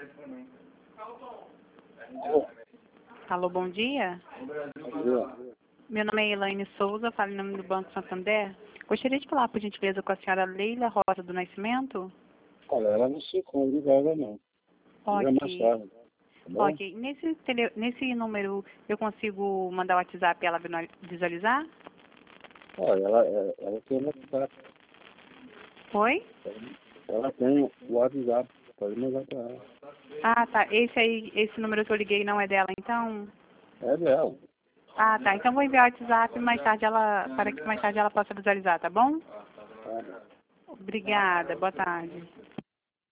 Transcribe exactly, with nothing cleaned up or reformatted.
Alô, bom dia. Meu nome é Elaine Souza, falo em nome do Banco Santander. Gostaria de falar, por gentileza, com a senhora Leila Rosa do Nascimento? Olha, ela não se encontra em casa, não. Liga mais Ok. tarde, tá bom? Ok. Nesse, tele, nesse número eu consigo mandar o WhatsApp para ela vino- visualizar? Olha, ela, ela, ela tem o WhatsApp. Oi? Ela tem o WhatsApp. Pode mandar pra ela. Ah, tá. Esse aí, esse número que eu liguei não é dela, então? É dela. Ah, tá. Então vou enviar o WhatsApp mais tarde ela, para que mais tarde ela possa visualizar, tá bom? Tá. Obrigada. Boa tarde.